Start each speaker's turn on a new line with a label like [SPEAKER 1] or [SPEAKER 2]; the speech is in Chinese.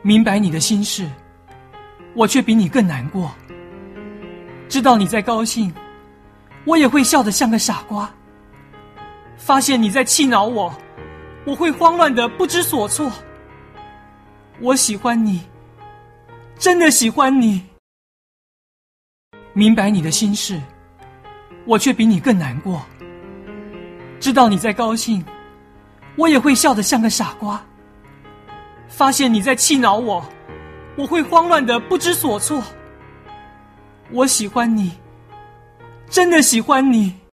[SPEAKER 1] 明白你的心事，我却比你更难过。知道你在高兴，我也会笑得像个傻瓜。发现你在气恼我，我会慌乱得不知所措。我喜欢你，真的喜欢你。明白你的心事，我却比你更难过。知道你在高兴，我也会笑得像个傻瓜。发现你在气恼我，我会慌乱得不知所措。我喜欢你，真的喜欢你。